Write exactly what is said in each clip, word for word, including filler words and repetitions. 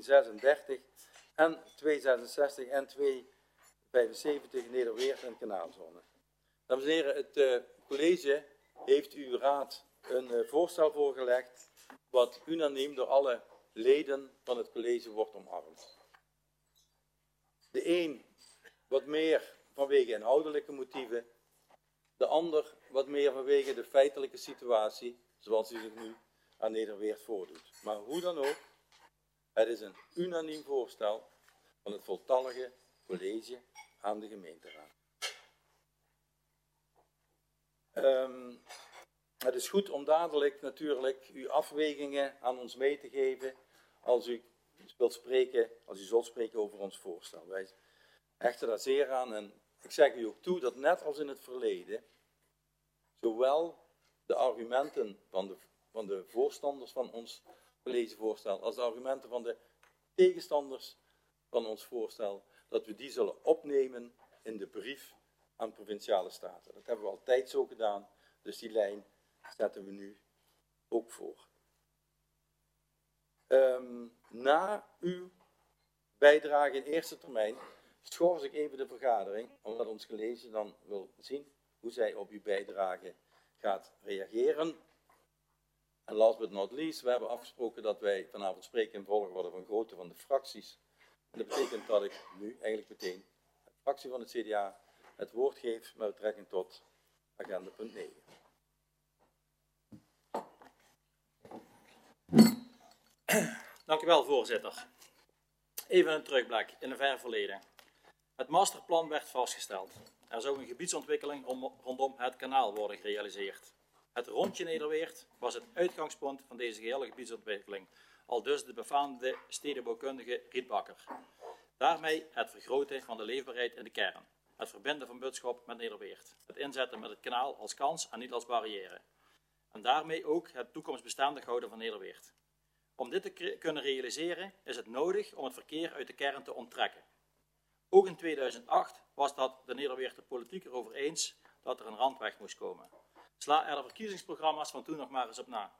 zesendertig en tweehonderdzesenzestig en tweehonderdvijfenzeventig Nederweert en Kanaalzone. Dames en heren, het uh, college heeft uw raad een uh, voorstel voorgelegd wat unaniem door alle leden van het college wordt omarmd. De een wat meer vanwege inhoudelijke motieven, de ander wat meer vanwege de feitelijke situatie zoals die zich nu aan Nederweert voordoet. Maar hoe dan ook, het is een unaniem voorstel van het voltallige college aan de gemeenteraad. Um, het is goed om dadelijk natuurlijk uw afwegingen aan ons mee te geven als u wilt spreken, als u zult spreken over ons voorstel. Wij hechten daar zeer aan en ik zeg u ook toe dat net als in het verleden, zowel de argumenten van de, van de voorstanders van ons collegevoorstel als de argumenten van de tegenstanders van ons voorstel, dat we die zullen opnemen in de brief aan provinciale staten. Dat hebben we altijd zo gedaan, dus die lijn zetten we nu ook voor. Um, na uw bijdrage in eerste termijn schors ik even de vergadering, omdat ons college dan wil zien hoe zij op uw bijdrage gaat reageren. En last but not least, we hebben afgesproken dat wij vanavond spreken in volgorde van grootte van de fracties. En dat betekent dat ik nu eigenlijk meteen de fractie van het C D A het woord geef met betrekking tot agenda punt negen. Dank u wel, voorzitter. Even een terugblik in een ver verleden. Het masterplan werd vastgesteld. Er zou een gebiedsontwikkeling om, rondom het kanaal worden gerealiseerd. Het rondje Nederweert was het uitgangspunt van deze gehele gebiedsontwikkeling, aldus de befaamde stedenbouwkundige Riet Bakker. Daarmee het vergroten van de leefbaarheid in de kern, het verbinden van Budschop met Nederweert, het inzetten met het kanaal als kans en niet als barrière. En daarmee ook het toekomstbestendig houden van Nederweert. Om dit te kunnen realiseren is het nodig om het verkeer uit de kern te onttrekken. Ook in tweeduizend acht was dat de Nederweerter politiek erover eens dat er een randweg moest komen. Sla er de verkiezingsprogramma's van toen nog maar eens op na.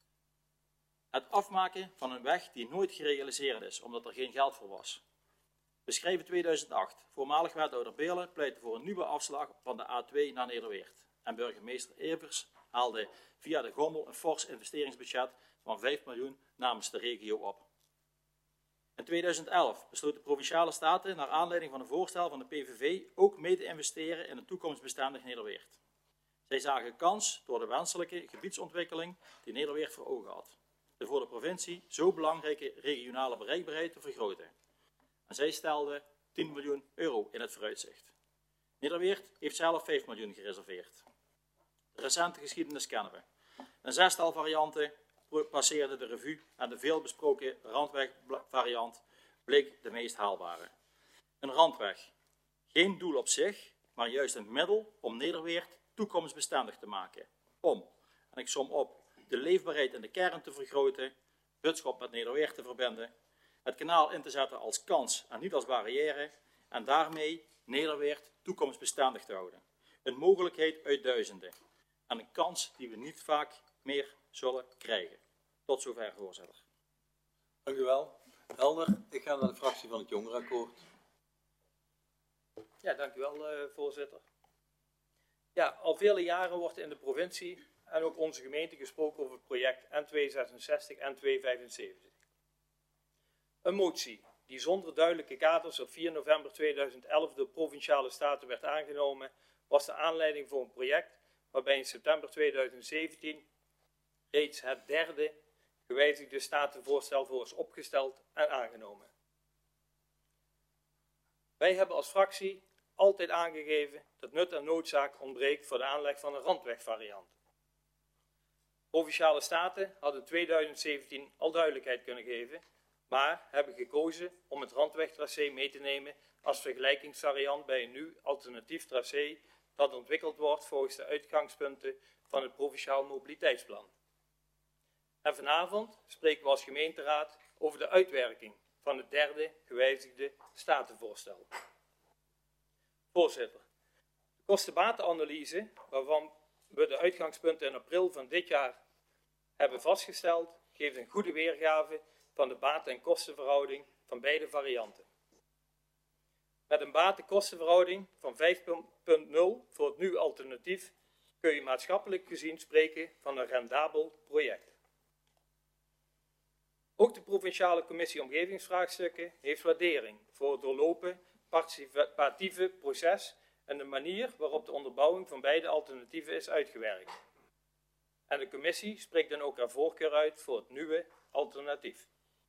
Het afmaken van een weg die nooit gerealiseerd is, omdat er geen geld voor was. Beschreven tweeduizend acht. Voormalig wethouder Beelen pleitte voor een nieuwe afslag van de A twee naar Nederweert. En burgemeester Evers haalde via de Gommel een fors investeringsbudget van vijf miljoen namens de regio op. In tweeduizend elf besloot de Provinciale Staten naar aanleiding van een voorstel van de P V V ook mee te investeren in een toekomstbestendig Nederweert. Zij zagen kans door de wenselijke gebiedsontwikkeling die Nederweert voor ogen had. De voor de provincie zo belangrijke regionale bereikbaarheid te vergroten. En zij stelden tien miljoen euro in het vooruitzicht. Nederweert heeft zelf vijf miljoen gereserveerd. De recente geschiedenis kennen we. Een zestal varianten passeerde de revue en de veelbesproken randwegvariant bleek de meest haalbare. Een randweg. Geen doel op zich, maar juist een middel om Nederweert toekomstbestendig te maken. Om, en ik som op, de leefbaarheid in de kern te vergroten, Budschop met Nederweert te verbinden, het kanaal in te zetten als kans en niet als barrière en daarmee Nederweert toekomstbestendig te houden. Een mogelijkheid uit duizenden en een kans die we niet vaak meer zullen krijgen. Tot zover, voorzitter. Dank u wel. Helder. Ik ga naar de fractie van het Jongerenakkoord. Ja, dank u wel, uh, voorzitter. Ja, al vele jaren wordt in de provincie en ook onze gemeente gesproken over het project N tweehonderdzesenzestig en N tweehonderdvijfenzeventig. Een motie die zonder duidelijke kaders op vier november tweeduizend elf door Provinciale Staten werd aangenomen, was de aanleiding voor een project waarbij in september tweeduizend zeventien reeds het derde gewijzigde statenvoorstel voor is opgesteld en aangenomen. Wij hebben als fractie altijd aangegeven dat nut en noodzaak ontbreekt voor de aanleg van een randwegvariant. Provinciale Staten hadden in tweeduizend zeventien al duidelijkheid kunnen geven, maar hebben gekozen om het randwegtracé mee te nemen als vergelijkingsvariant bij een nieuw alternatief tracé dat ontwikkeld wordt volgens de uitgangspunten van het Provinciaal Mobiliteitsplan. En vanavond spreken we als gemeenteraad over de uitwerking van het derde gewijzigde statenvoorstel. Voorzitter, de kostenbatenanalyse, waarvan we de uitgangspunten in april van dit jaar hebben vastgesteld, geeft een goede weergave van de baten- en kostenverhouding van beide varianten. Met een baten-kostenverhouding van vijf punt nul voor het nieuwe alternatief kun je maatschappelijk gezien spreken van een rendabel project. Ook de Provinciale Commissie Omgevingsvraagstukken heeft waardering voor het doorlopen participatieve proces en de manier waarop de onderbouwing van beide alternatieven is uitgewerkt. En de commissie spreekt dan ook haar voorkeur uit voor het nieuwe alternatief.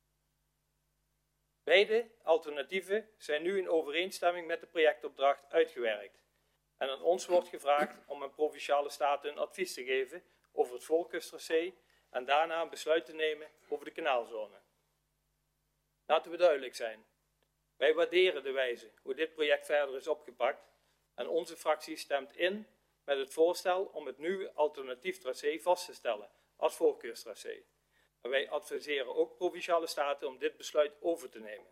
Beide alternatieven zijn nu in overeenstemming met de projectopdracht uitgewerkt. En aan ons wordt gevraagd om aan Provinciale Staten een advies te geven over het Voorkusttracé en daarna een besluit te nemen over de kanaalzone. Laten we duidelijk zijn. Wij waarderen de wijze hoe dit project verder is opgepakt en onze fractie stemt in met het voorstel om het nieuwe alternatief tracé vast te stellen als voorkeurstracé. En wij adviseren ook Provinciale Staten om dit besluit over te nemen.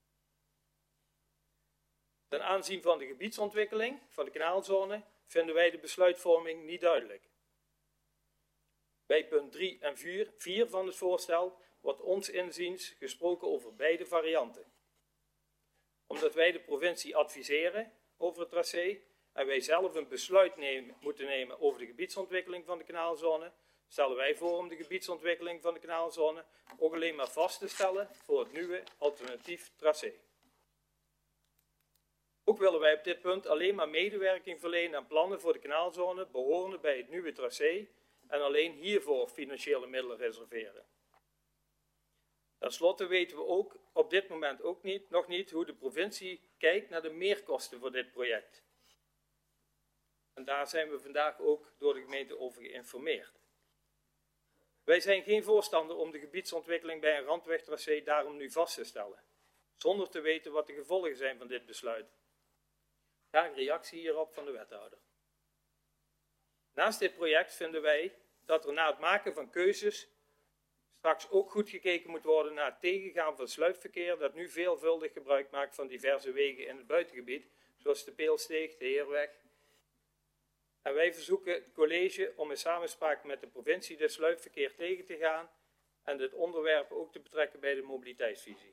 Ten aanzien van de gebiedsontwikkeling van de kanaalzone vinden wij de besluitvorming niet duidelijk. Bij punt drie en vier van het voorstel wordt ons inziens gesproken over beide varianten. Omdat wij de provincie adviseren over het tracé en wij zelf een besluit nemen, moeten nemen over de gebiedsontwikkeling van de kanaalzone, stellen wij voor om de gebiedsontwikkeling van de kanaalzone ook alleen maar vast te stellen voor het nieuwe alternatief tracé. Ook willen wij op dit punt alleen maar medewerking verlenen aan plannen voor de kanaalzone behorende bij het nieuwe tracé en alleen hiervoor financiële middelen reserveren. Ten slotte weten we ook op dit moment ook niet, nog niet hoe de provincie kijkt naar de meerkosten voor dit project. En daar zijn we vandaag ook door de gemeente over geïnformeerd. Wij zijn geen voorstander om de gebiedsontwikkeling bij een randwegtracé daarom nu vast te stellen, zonder te weten wat de gevolgen zijn van dit besluit. Graag reactie hierop van de wethouder. Naast dit project vinden wij dat er na het maken van keuzes straks ook goed gekeken moet worden naar het tegengaan van sluipverkeer dat nu veelvuldig gebruik maakt van diverse wegen in het buitengebied, zoals de Peelsteeg, de Heerweg. En wij verzoeken het college om in samenspraak met de provincie dit sluipverkeer tegen te gaan en dit onderwerp ook te betrekken bij de mobiliteitsvisie.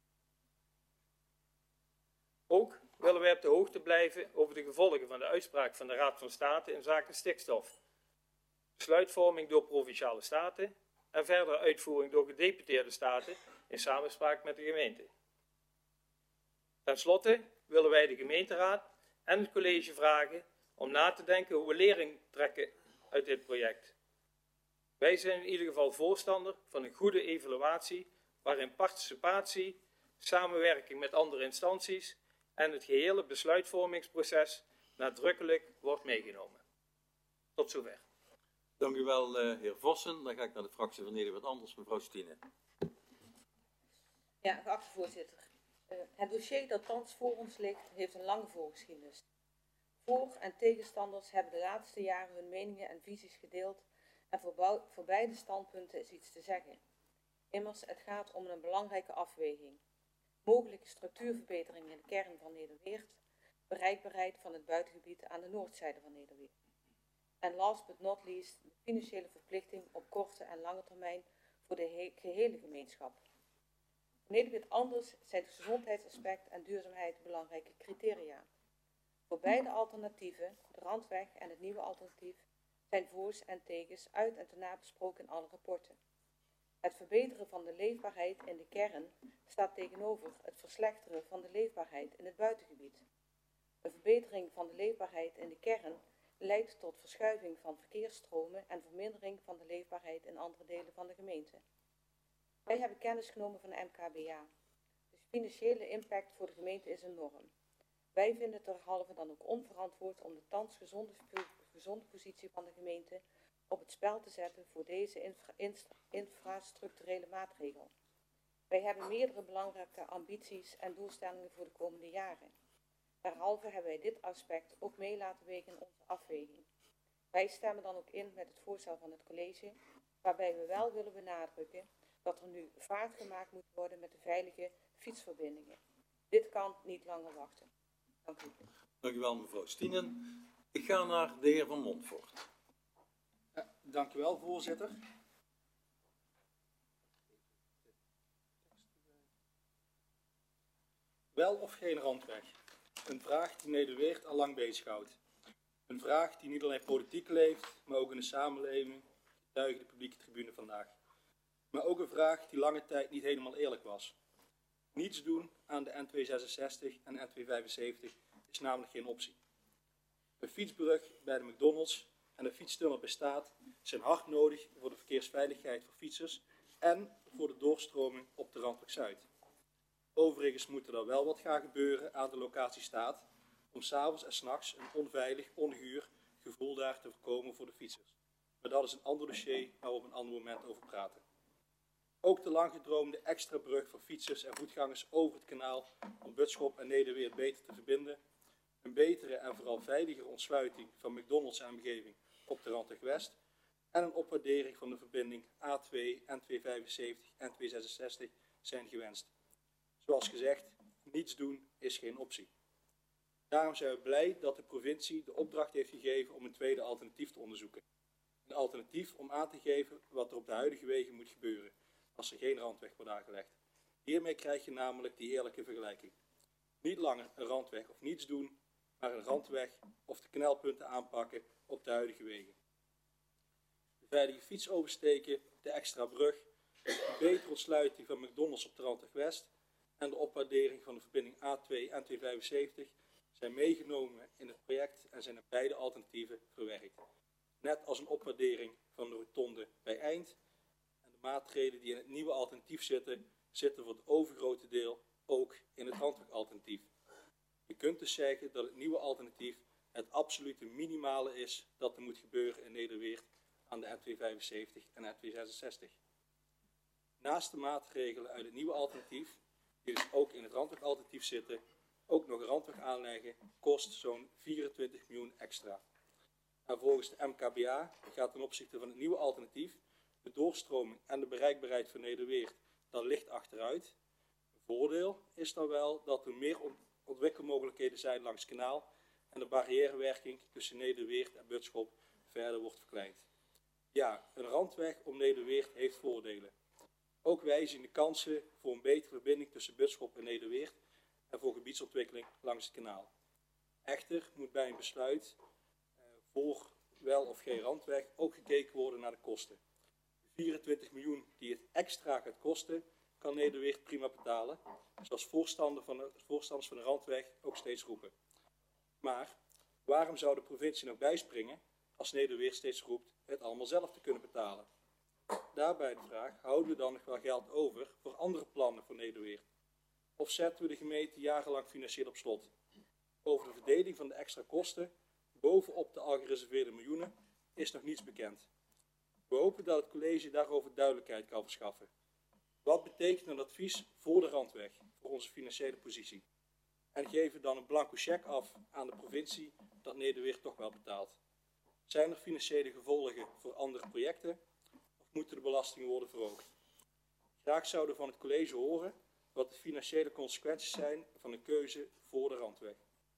Ook willen wij op de hoogte blijven over de gevolgen van de uitspraak van de Raad van State in zaken stikstof. Besluitvorming door Provinciale Staten en verdere uitvoering door gedeputeerde staten in samenspraak met de gemeente. Ten slotte willen wij de gemeenteraad en het college vragen om na te denken hoe we lering trekken uit dit project. Wij zijn in ieder geval voorstander van een goede evaluatie waarin participatie, samenwerking met andere instanties en het gehele besluitvormingsproces nadrukkelijk wordt meegenomen. Tot zover. Dank u wel, uh, heer Vossen. Dan ga ik naar de fractie van Nederland Anders, mevrouw Stine. Ja, geachte voorzitter. Uh, het dossier dat thans voor ons ligt, heeft een lange voorgeschiedenis. Voor- en tegenstanders hebben de laatste jaren hun meningen en visies gedeeld en voor, bouw, voor beide standpunten is iets te zeggen. Immers, het gaat om een belangrijke afweging. Mogelijke structuurverbeteringen in de kern van Nederweert, bereikbaarheid van het buitengebied aan de noordzijde van Nederweert. En last but not least, de financiële verplichting op korte en lange termijn voor de gehele gemeenschap. Voor Nederweert Anders zijn het gezondheidsaspect en duurzaamheid belangrijke criteria. Voor beide alternatieven, de randweg en het nieuwe alternatief, zijn voor's en tegens uit en te nabesproken in alle rapporten. Het verbeteren van de leefbaarheid in de kern staat tegenover het verslechteren van de leefbaarheid in het buitengebied. Een verbetering van de leefbaarheid in de kern leidt tot verschuiving van verkeersstromen en vermindering van de leefbaarheid in andere delen van de gemeente. Wij hebben kennis genomen van de M K B A. De financiële impact voor de gemeente is enorm. Wij vinden het derhalve dan ook onverantwoord om de thans gezonde, gezonde positie van de gemeente op het spel te zetten voor deze infra, infra, infrastructurele maatregel. Wij hebben meerdere belangrijke ambities en doelstellingen voor de komende jaren. Derhalve hebben wij dit aspect ook mee laten wegen in onze afweging. Wij stemmen dan ook in met het voorstel van het college, waarbij we wel willen benadrukken dat er nu vaart gemaakt moet worden met de veilige fietsverbindingen. Dit kan niet langer wachten. Dank u. Dank u wel, mevrouw Stienen. Ik ga naar de heer Van Montfort. Ja, dank u wel, voorzitter. Wel of geen randweg? Een vraag die Nederweert al lang bezighoudt. Een vraag die niet alleen politiek leeft, maar ook in de samenleving, getuige de publieke tribune vandaag. Maar ook een vraag die lange tijd niet helemaal eerlijk was. Niets doen aan de N tweehonderdzesenzestig en N tweehonderdvijfenzeventig is namelijk geen optie. Een fietsbrug bij de McDonald's en een fietstunnel bij Staat zijn hard nodig voor de verkeersveiligheid voor fietsers en voor de doorstroming op de Randweg Zuid. Overigens moet er dan wel wat gaan gebeuren aan de locatie Staat om s'avonds en s'nachts een onveilig, onguur gevoel daar te voorkomen voor de fietsers. Maar dat is een ander dossier waar we op een ander moment over praten. Ook de lang gedroomde extra brug voor fietsers en voetgangers over het kanaal om Bütschop en Nederweert beter te verbinden. Een betere en vooral veiligere ontsluiting van McDonald's en omgeving op de Randweg West. En een opwaardering van de verbinding A twee, N tweehonderdvijfenzeventig en N tweehonderdzesenzestig zijn gewenst. Zoals gezegd, niets doen is geen optie. Daarom zijn we blij dat de provincie de opdracht heeft gegeven om een tweede alternatief te onderzoeken. Een alternatief om aan te geven wat er op de huidige wegen moet gebeuren als er geen randweg wordt aangelegd. Hiermee krijg je namelijk die eerlijke vergelijking. Niet langer een randweg of niets doen, maar een randweg of de knelpunten aanpakken op de huidige wegen. De veilige fietsoversteken, de extra brug, de betere ontsluiting van McDonald's op de Randweg West en de opwaardering van de verbinding A twee en N tweehonderdvijfenzeventig zijn meegenomen in het project en zijn in beide alternatieven verwerkt. Net als een opwaardering van de rotonde bij Eind. En de maatregelen die in het nieuwe alternatief zitten, zitten voor het overgrote deel ook in het randwegalternatief. Je kunt dus zeggen dat het nieuwe alternatief het absolute minimale is dat er moet gebeuren in Nederweert aan de N tweehonderdvijfenzeventig en N tweehonderdzesenzestig. Naast de maatregelen uit het nieuwe alternatief, die dus ook in het randwegalternatief zitten, ook nog een randweg aanleggen, kost zo'n vierentwintig miljoen extra. En volgens de M K B A gaat ten opzichte van het nieuwe alternatief de doorstroming en de bereikbaarheid van Nederweert dan licht achteruit. Een voordeel is dan wel dat er meer ontwikkelmogelijkheden zijn langs het kanaal en de barrièrewerking tussen Nederweert en Bütschop verder wordt verkleind. Ja, een randweg om Nederweert heeft voordelen. Ook wij zien de kansen voor een betere verbinding tussen Bütschop en Nederweert en voor gebiedsontwikkeling langs het kanaal. Echter moet bij een besluit eh, voor wel of geen randweg ook gekeken worden naar de kosten. De vierentwintig miljoen die het extra gaat kosten, kan Nederweert prima betalen, zoals voorstander van de, voorstanders van de randweg ook steeds roepen. Maar waarom zou de provincie nog bijspringen als Nederweert steeds roept het allemaal zelf te kunnen betalen? Daarbij de vraag, houden we dan nog wel geld over voor andere plannen voor Nederweert? Of zetten we de gemeente jarenlang financieel op slot? Over de verdeling van de extra kosten, bovenop de al gereserveerde miljoenen, is nog niets bekend. We hopen dat het college daarover duidelijkheid kan verschaffen. Wat betekent een advies voor de randweg, voor onze financiële positie? En geven dan een blanco cheque af aan de provincie dat Nederweert toch wel betaalt. Zijn er financiële gevolgen voor andere projecten of moeten de belastingen worden verhoogd? Graag zouden we van het college horen wat de financiële consequenties zijn van een keuze voor de randweg.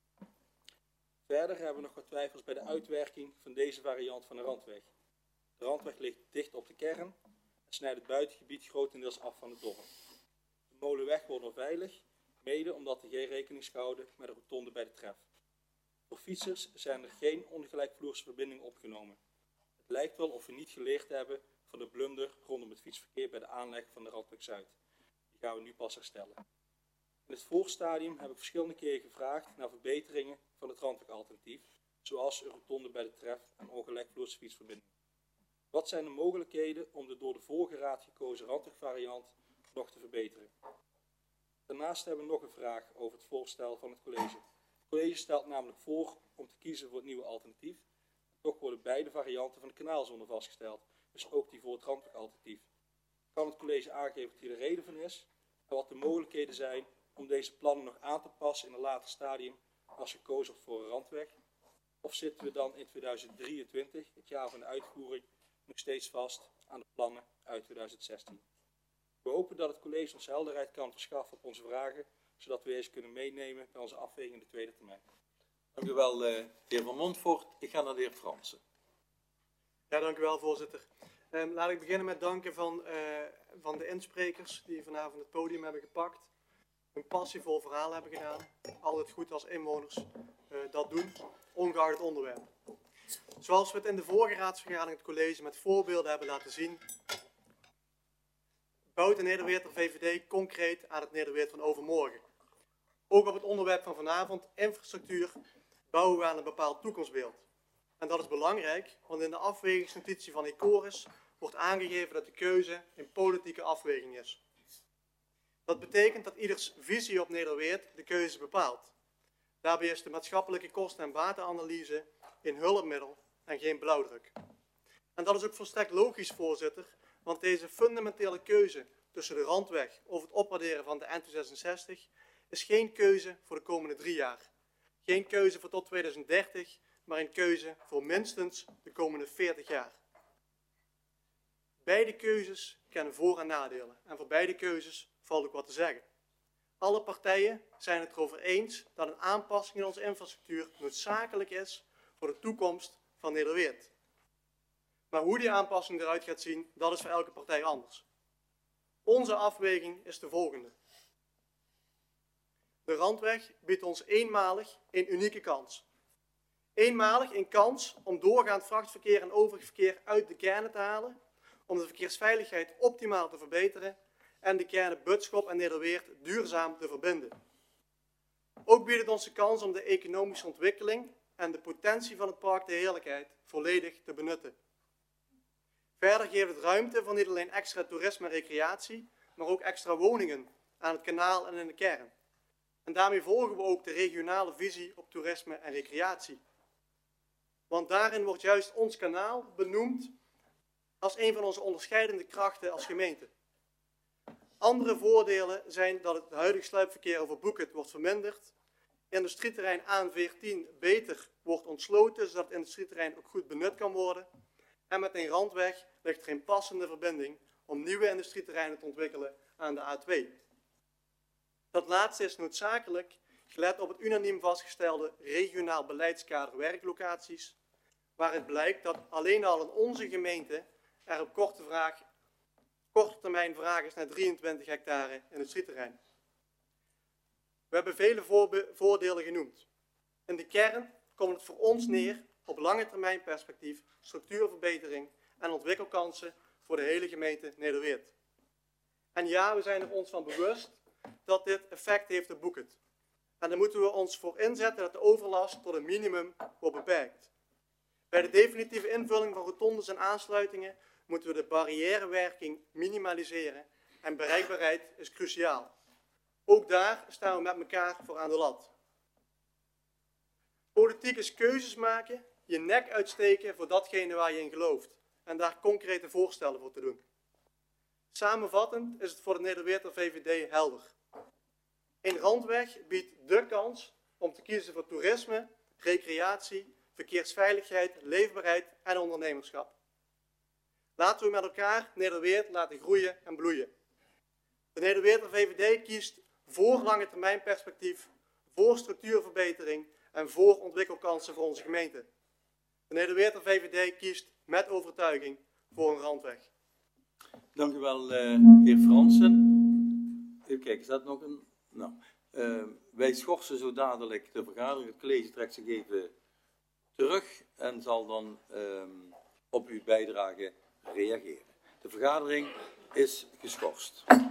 Verder hebben we nog wat twijfels bij de uitwerking van deze variant van de randweg. De randweg ligt dicht op de kern en snijdt het buitengebied grotendeels af van het dorp. De molenweg wordt onveilig, mede omdat er geen rekening is gehouden met de rotonde bij de tref. Voor fietsers zijn er geen ongelijkvloerse verbindingen opgenomen. Het lijkt wel of we niet geleerd hebben van de blunder rondom het fietsverkeer bij de aanleg van de Randweg Zuid. Die gaan we nu pas herstellen. In het voorstadium heb ik verschillende keren gevraagd naar verbeteringen van het randwegalternatief, zoals een rotonde bij de tref en ongelijkvloerse fietsverbindingen. Wat zijn de mogelijkheden om de door de vorige raad gekozen randwegvariant nog te verbeteren? Daarnaast hebben we nog een vraag over het voorstel van het college. Het college stelt namelijk voor om te kiezen voor het nieuwe alternatief. Toch worden beide varianten van de kanaalzone vastgesteld, dus ook die voor het randwegalternatief. Kan het college aangeven wat hier de reden van is en wat de mogelijkheden zijn om deze plannen nog aan te passen in een later stadium als gekozen wordt voor een randweg? Of zitten we dan in tweeduizend drieëntwintig, het jaar van de uitvoering, nog steeds vast aan de plannen uit tweeduizend zestien? We hopen dat het college ons helderheid kan verschaffen op onze vragen, zodat we deze kunnen meenemen bij onze afweging in de tweede termijn. Dank u wel, uh, heer Van Montfort. Ik ga naar de heer Fransen. Ja, dank u wel, voorzitter. Um, laat ik beginnen met danken van, uh, van de insprekers die vanavond het podium hebben gepakt. hun passievol verhaal hebben gedaan. Altijd goed als inwoners uh, dat doen, ongeacht het onderwerp. Zoals we het in de vorige raadsvergadering het college met voorbeelden hebben laten zien, bouwt de Nederweerter V V D concreet aan het Nederweert van overmorgen. Ook op het onderwerp van vanavond, infrastructuur, bouwen we aan een bepaald toekomstbeeld. En dat is belangrijk, want in de afwegingsnotitie van Ecoris wordt aangegeven dat de keuze een politieke afweging is. Dat betekent dat ieders visie op Nederweert de keuze bepaalt. Daarbij is de maatschappelijke kosten- en batenanalyse een hulpmiddel en geen blauwdruk. En dat is ook volstrekt logisch, voorzitter, want deze fundamentele keuze tussen de randweg of het opwaarderen van de N tweehonderdzesenzestig is geen keuze voor de komende drie jaar. Geen keuze voor tot tweeduizend dertig, maar een keuze voor minstens de komende veertig jaar. Beide keuzes kennen voor- en nadelen en voor beide keuzes valt ook wat te zeggen. Alle partijen zijn het erover eens dat een aanpassing in onze infrastructuur noodzakelijk is voor de toekomst van Nederweert. Maar hoe die aanpassing eruit gaat zien, dat is voor elke partij anders. Onze afweging is de volgende. De randweg biedt ons eenmalig een unieke kans. Eenmalig een kans om doorgaand vrachtverkeer en overig verkeer uit de kernen te halen, om de verkeersveiligheid optimaal te verbeteren en de kernen Budschop en Nederweert duurzaam te verbinden. Ook biedt het ons de kans om de economische ontwikkeling en de potentie van het park de Heerlijkheid volledig te benutten. Verder geeft het ruimte voor niet alleen extra toerisme en recreatie, maar ook extra woningen aan het kanaal en in de kern. En daarmee volgen we ook de regionale visie op toerisme en recreatie. Want daarin wordt juist ons kanaal benoemd als een van onze onderscheidende krachten als gemeente. Andere voordelen zijn dat het huidige sluipverkeer over Boeket wordt verminderd, industrieterrein A N veertien beter wordt ontsloten, zodat het industrieterrein ook goed benut kan worden. En met een randweg ligt er een passende verbinding om nieuwe industrieterreinen te ontwikkelen aan de A twee. Dat laatste is noodzakelijk, gelet op het unaniem vastgestelde regionaal beleidskader werklocaties, waaruit blijkt dat alleen al in onze gemeente er op korte, vraag, korte termijn vraag is naar drieëntwintig hectare industrieterrein. We hebben vele voordelen genoemd. In de kern komt het voor ons neer op lange termijn perspectief, structuurverbetering en ontwikkelkansen voor de hele gemeente Nederweert. En ja, we zijn er ons van bewust dat dit effect heeft op Boeket. En daar moeten we ons voor inzetten dat de overlast tot een minimum wordt beperkt. Bij de definitieve invulling van rotondes en aansluitingen moeten we de barrièrewerking minimaliseren en bereikbaarheid is cruciaal. Ook daar staan we met elkaar voor aan de lat. Politiek is keuzes maken, je nek uitsteken voor datgene waar je in gelooft en daar concrete voorstellen voor te doen. Samenvattend is het voor de Nederweerter V V D helder. Een randweg biedt de kans om te kiezen voor toerisme, recreatie, verkeersveiligheid, leefbaarheid en ondernemerschap. Laten we met elkaar Nederweert laten groeien en bloeien. De Nederweerter V V D kiest voor lange termijn perspectief, voor structuurverbetering en voor ontwikkelkansen voor onze gemeente. De Nederweerter V V D kiest met overtuiging voor een randweg. Dank u wel, uh, heer Fransen. Even kijken, is dat nog een... Nou, uh, wij schorsen zo dadelijk de vergadering. Het college trekt zich even terug en zal dan uh, op uw bijdrage reageren. De vergadering is geschorst.